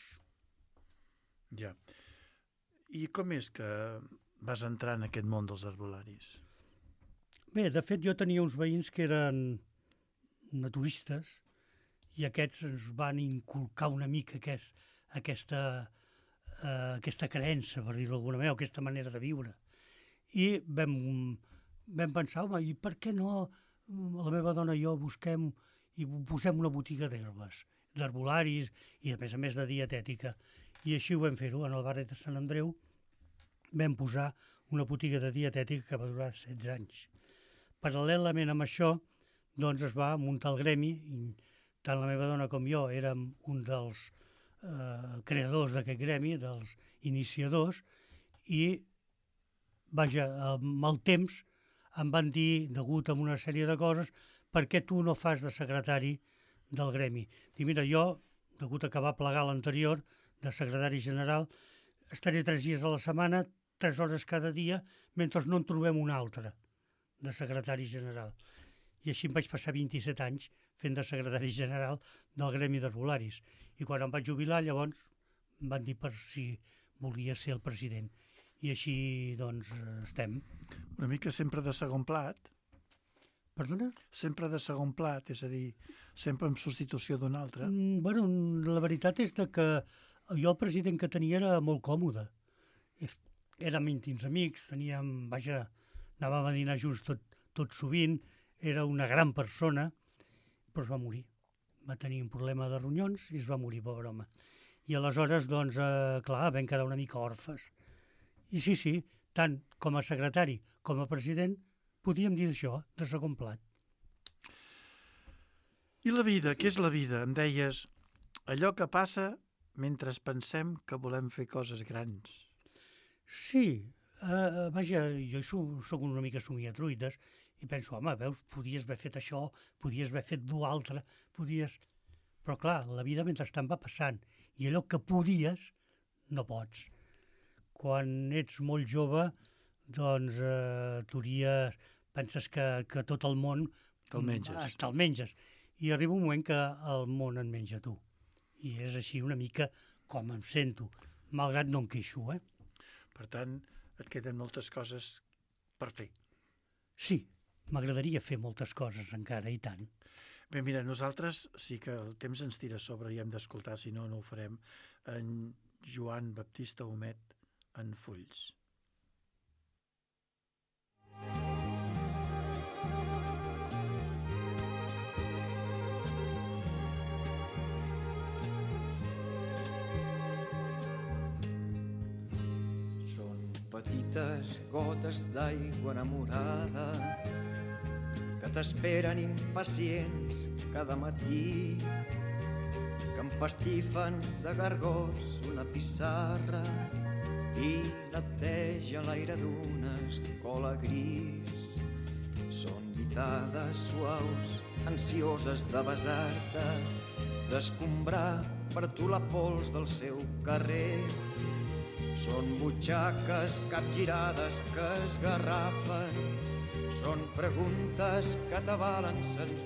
Ja. I com és que vas entrar en aquest món dels herbolaris? Bé, de fet, jo tenia uns veïns que eren naturistes i aquests ens van inculcar una mica aquest, aquesta, uh, aquesta creença, per dir-ho d'alguna manera, o aquesta manera de viure. I vam, vam pensar, home, i per què no la meva dona i jo busquem i posem una botiga d'herbes, d'herbolaris i, a més a més, de dietètica. I així ho vam fer-ho. En el barri de Sant Andreu vam posar una botiga de dietètica que va durar setze anys. Paral·lelament amb això, doncs es va muntar el gremi, i tant la meva dona com jo érem un dels eh, creadors d'aquest gremi, dels iniciadors, i, vaja, amb el temps em van dir, degut a una sèrie de coses, per què tu no fas de secretari del gremi? Dic, mira, jo, degut a que va plegar l'anterior, de secretari general, estaré tres dies a la setmana, tres hores cada dia, mentre no en trobem un altre de secretari general. I així em vaig passar vint-i-set anys fent de secretari general del Gremi d'Herbolaris. I quan em vaig jubilar, llavors, em van dir per si volia ser el president. I així, doncs, estem. Una mica sempre de segon plat. Perdona? Sempre de segon plat, és a dir, sempre en substitució d'un altre. Mm, bueno, la veritat és de que jo el president que tenia era molt còmode. Érem íntims amics, teníem, vaja, anàvem a dinar junts tot, tot sovint, era una gran persona, però es va morir. Va tenir un problema de ronyons i es va morir, pobre home. I aleshores, doncs, eh, clar, vam quedar una mica orfes. I sí, sí, tant com a secretari com a president, podíem dir això, de segon plat. I la vida, què és la vida? Em deies, allò que passa mentre pensem que volem fer coses grans. Sí, eh, vaja, jo soc una mica somiatruites i penso, home, veus, podies haver fet això, podies haver fet l'altre, podies... Però clar, la vida mentrestant va passant i allò que podies no pots. Quan ets molt jove, doncs, eh, teories, penses que, que tot el món... Te'l menges. Te'l menges. I arriba un moment que el món en menja tu. I és així una mica com em sento, malgrat no em queixo, eh? Per tant, et queden moltes coses per fer. Sí, m'agradaria fer moltes coses encara, i tant. Bé, mira, nosaltres sí que el temps ens tira a sobre i hem d'escoltar, si no, no ho farem, en Joan Baptista Humet en Fulls. Petites gotes d'aigua enamorada que t'esperen impacients cada matí, que empastifen de gargots una pissarra i netegen l'aire d'una escola gris. Són guitades suaus, ansioses de besar-te, d'escombrar per tu la pols del seu carrer. Són butxaques capgirades que esgarrapen, són preguntes que t'avalen sens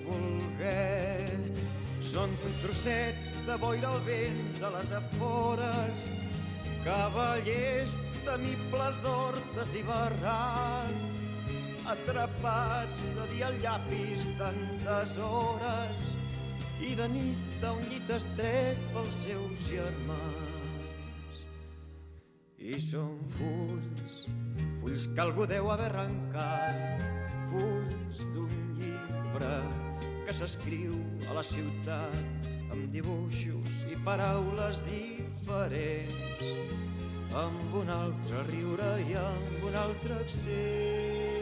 voler. Són trossets de boira al vent de les afores cavallers temibles d'hortes i barranc, atrapats de dia al llapis tantes hores i de nit a un llit estret pels seus germans. I són fulls, fulls que algú deu haver arrencat, fulls d'un llibre que s'escriu a la ciutat amb dibuixos i paraules diferents, amb un altre riure i amb un altre accent.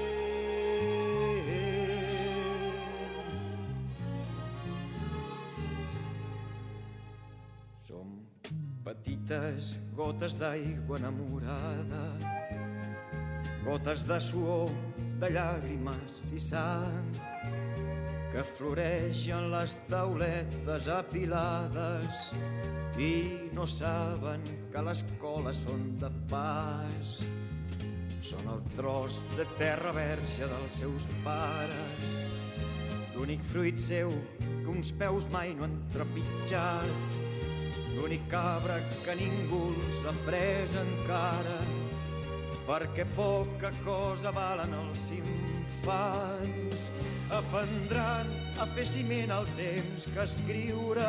Som petites gotes d'aigua enamorada, gotes de suor, de llàgrimes i sang, que floreixen les tauletes apilades i no saben que l'escola són de pas. Són el tros de terra verge dels seus pares, l'únic fruit seu que uns peus mai no han trepitjat, l'únic cabra que ningú els ha pres encara, perquè poca cosa valen els infants. Aprendran a fer ciment al temps que escriure,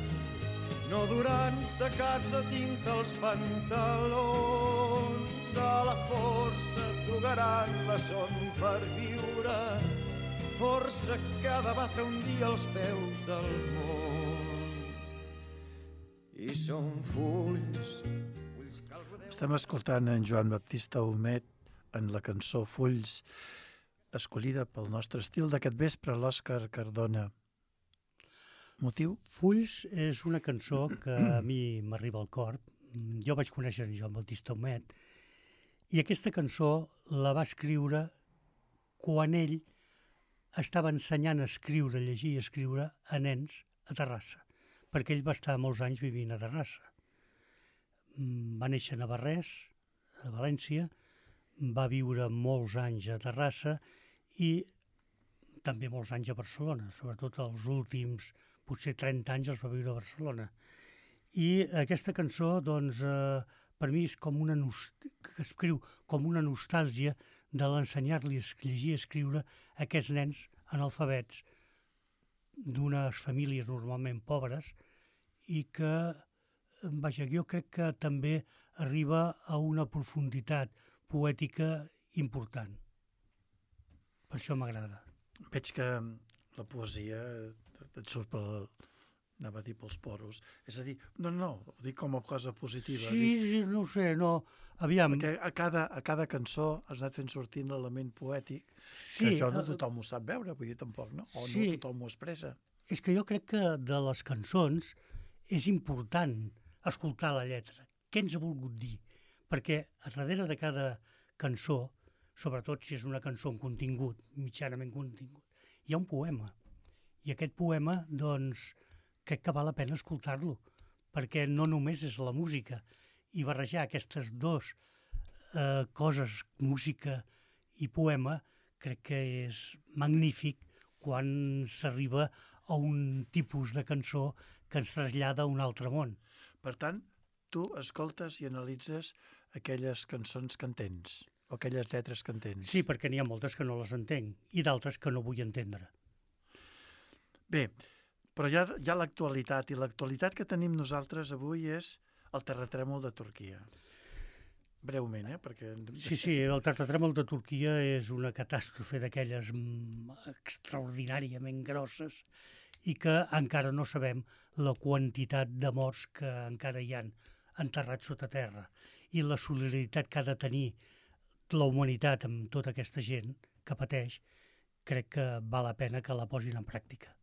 no duran tacats de tinta als pantalons. A la força trobaran la son per viure, força que ha de batre un dia als peus del món. I són fulls. Estem escoltant en Joan Baptista Humet en la cançó Fulls, escollida pel nostre estil d'aquest vespre, l'Òscar Cardona. Motiu? Fulls és una cançó que a mi m'arriba al cor. Jo vaig conèixer en Joan Baptista Humet i aquesta cançó la va escriure quan ell estava ensenyant a escriure, a llegir i escriure a nens a Terrassa, perquè ell va estar molts anys vivint a Terrassa. Va néixer a Navarrés, a València, va viure molts anys a Terrassa i també molts anys a Barcelona, sobretot els últims, potser trenta anys els va viure a Barcelona. I aquesta cançó, doncs, eh, per mi és com una, que escriu com una nostàlgia de l'ensenyar-li a llegir i escriure a aquests nens analfabets d'unes famílies normalment pobres i que vaja, jo crec que també arriba a una profunditat poètica important. Per això m'agrada. Veig que la poesia et surt pel, anava a dir pels poros. És a dir, no, no, ho dic com a cosa positiva. Sí, dic, sí, no ho sé, no. Aviam. Perquè a cada, a cada cançó has anat fent sortint l'element poètic, Sí, que això no tothom ho sap veure, vull dir tampoc, no? O sí. no tothom ho expressa. És que jo crec que de les cançons és important escoltar la lletra. Què ens ha volgut dir? Perquè a darrere de cada cançó, sobretot si és una cançó amb contingut, mitjanament contingut, hi ha un poema. I aquest poema, doncs, crec que val la pena escoltar-lo, perquè no només és la música, i barrejar aquestes dues eh, coses, música i poema, crec que és magnífic quan s'arriba a un tipus de cançó que ens trasllada a un altre món. Per tant, tu escoltes i analitzes aquelles cançons que entens, o aquelles lletres que entens. Sí, perquè n'hi ha moltes que no les entenc, i d'altres que no vull entendre. Bé, però hi ha, hi ha l'actualitat, i l'actualitat que tenim nosaltres avui és el terratrèmol de Turquia. Breument, eh? Perquè... Sí, sí, el terratrèmol de Turquia és una catàstrofe d'aquelles extraordinàriament grosses i que encara no sabem la quantitat de morts que encara hi han enterrats sota terra i la solidaritat que ha de tenir la humanitat amb tota aquesta gent que pateix, crec que val la pena que la posin en pràctica.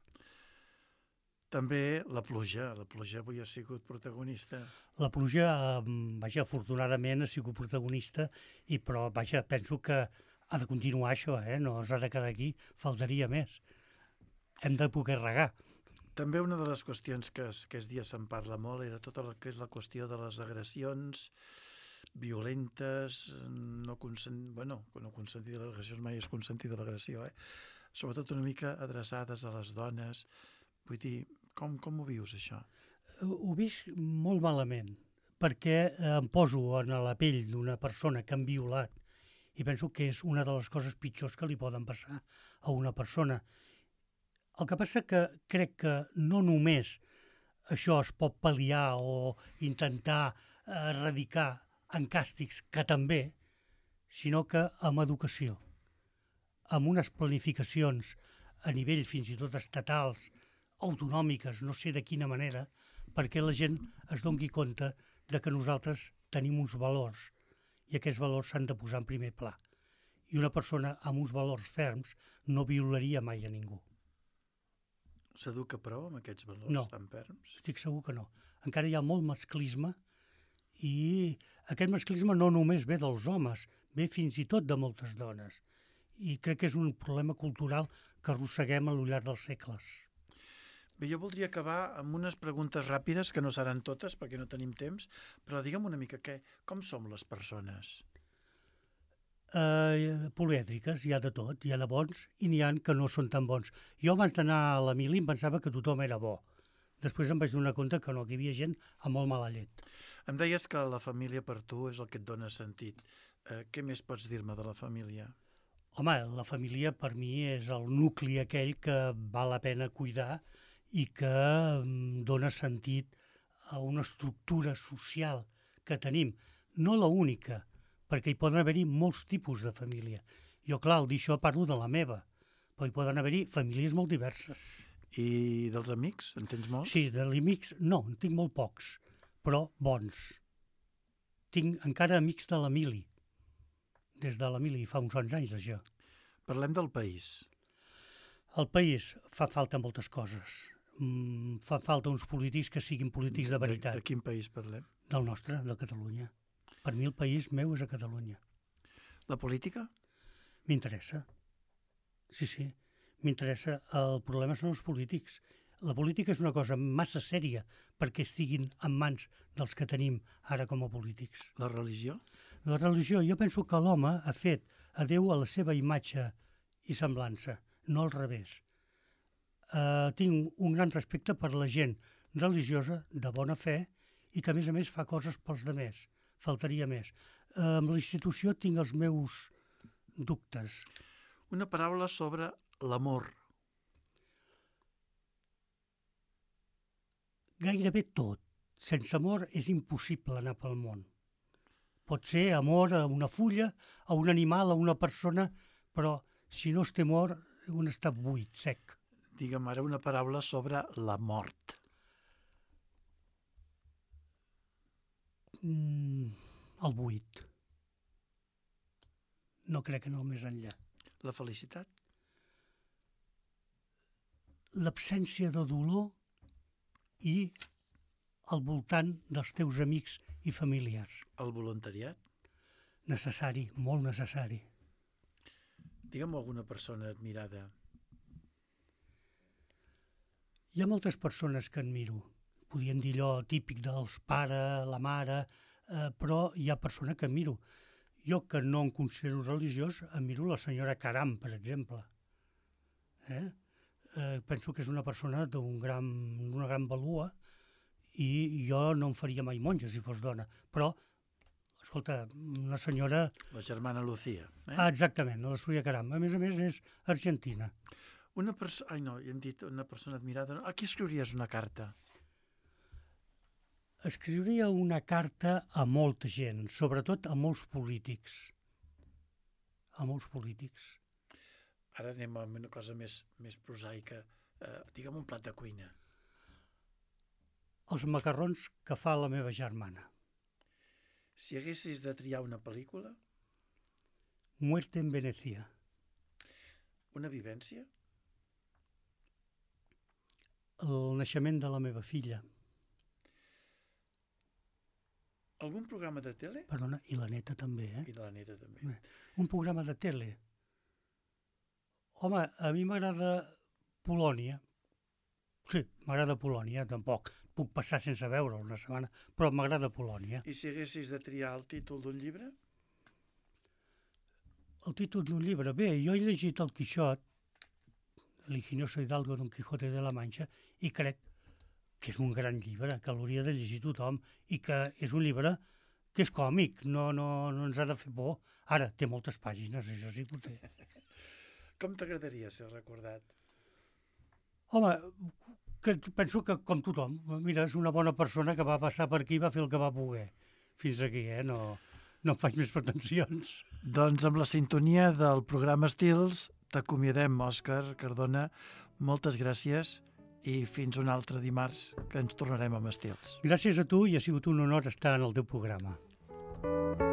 També la pluja, la pluja avui ha sigut protagonista. La pluja, vaja, afortunadament ha sigut protagonista, i però, vaja, penso que ha de continuar això, eh? No s'ha de quedar aquí, faltaria més. Hem de poder regar. També una de les qüestions que aquests dies se'n parla molt era tota la que és la qüestió de les agressions violentes, no consentida, bueno, no consentida l'agressió, mai és consentida l'agressió, eh? Sobretot una mica adreçades a les dones. Vull dir, com, com ho vius, això? Ho visc molt malament, perquè em poso en la pell d'una persona que han violat i penso que és una de les coses pitjors que li poden passar a una persona. El que passa que crec que no només això es pot pal·liar o intentar erradicar en càstigs, que també, sinó que amb educació, amb unes planificacions a nivell fins i tot estatals, autonòmiques, no sé de quina manera, perquè la gent es doni compte de que nosaltres tenim uns valors i aquests valors s'han de posar en primer pla. I una persona amb uns valors ferms no violaria mai a ningú. S'educa prou amb aquests valors no, tan ferms? Estic segur que no. Encara hi ha molt masclisme i aquest masclisme no només ve dels homes, ve fins i tot de moltes dones. I crec que és un problema cultural que arrosseguem a lo llarg dels segles. Bé, jo voldria acabar amb unes preguntes ràpides, que no seran totes perquè no tenim temps, però digue'm una mica, què, com som les persones? Uh, polièdriques, hi ha de tot, hi ha de bons i n'hi ha que no són tan bons. Jo abans d'anar a la mili em pensava que tothom era bo. Després em vaig donar compte que no, que hi havia gent amb molt mala llet. Em deies que la família per tu és el que et dona sentit. Uh, què més pots dir-me de la família? Home, la família per mi és el nucli aquell que val la pena cuidar i que um, dona sentit a una estructura social que tenim. No la única, perquè hi poden haver-hi molts tipus de família. Jo, clar, al dir això parlo de la meva, però hi poden haver-hi famílies molt diverses. I dels amics? En tens molts? Sí, de amics no, en tinc molt pocs, però bons. Tinc encara amics de la mili, des de la mili, fa uns onze anys d'això. Parlem del país. Al país fa falta moltes coses. Mm, fa falta uns polítics que siguin polítics de veritat. De, de quin país parlem? Del nostre, de Catalunya. Per mi el país meu és a Catalunya. La política? M'interessa. Sí, sí, m'interessa. El problema són els polítics. La política és una cosa massa sèria perquè estiguin en mans dels que tenim ara com a polítics. La religió? La religió, jo penso que l'home ha fet a Déu a la seva imatge i semblança, no al revés. Uh, tinc un gran respecte per la gent religiosa, de bona fe, i que a més a més fa coses pels demés. Faltaria més. Uh, amb la institució tinc els meus dubtes. Una paraula sobre l'amor. Gairebé tot. Sense amor és impossible anar pel món. Pot ser amor a una fulla, a un animal, a una persona, però si no es té amor, un està buit, sec. Digue'm ara una paraula sobre la mort. Mm, el buit. No crec en el més enllà. La felicitat? L'absència de dolor i al voltant dels teus amics i familiars. El voluntariat? Necessari, molt necessari. Digue'm alguna persona admirada. Hi ha moltes persones que admiro. Podríem dir allò típic dels pares, la mare, eh, però hi ha persones que admiro. Jo, que no em considero religiós, admiro la senyora Caram, per exemple. Eh? Eh, penso que és una persona d'un gran, d'una gran valua i jo no em faria mai monja si fos dona. Però, escolta, una senyora... La germana Lucía. Eh? Ah, exactament, la Súria Caram. A més a més, és argentina. Una persona... Ai, no, ja hem dit una persona admirada. A qui escriuries una carta? Escriuria una carta a molta gent, sobretot a molts polítics. A molts polítics. Ara anem a una cosa més, més prosaica. Eh, digue'm un plat de cuina. Els macarrons que fa la meva germana. Si haguessis de triar una pel·lícula? Muerte en Venecia. Una vivència? El naixement de la meva filla. Algun programa de tele? Perdona, i la neta també, eh? I de la neta també. Un programa de tele. Home, a mi m'agrada Polònia. Sí, m'agrada Polònia, tampoc. Puc passar sense veure una setmana, però m'agrada Polònia. I si haguessis de triar el títol d'un llibre? El títol d'un llibre? Bé, jo he llegit el Quixot, El ingenioso Hidalgo Don Quijote de la Mancha, i crec que és un gran llibre, que l'hauria de llegir tothom, i que és un llibre que és còmic, no, no, no ens ha de fer por. Ara, té moltes pàgines, això sí que ho té. Com t'agradaria ser recordat? Home, que penso que com tothom, mira, és una bona persona que va passar per aquí i va fer el que va poder. Fins aquí, eh? No, no faig més pretensions. Doncs amb la sintonia del programa Estils t'acomiadem, Òscar Cardona. Moltes gràcies i fins un altre dimarts que ens tornarem amb Estils. Gràcies a tu i ha sigut un honor estar en el teu programa.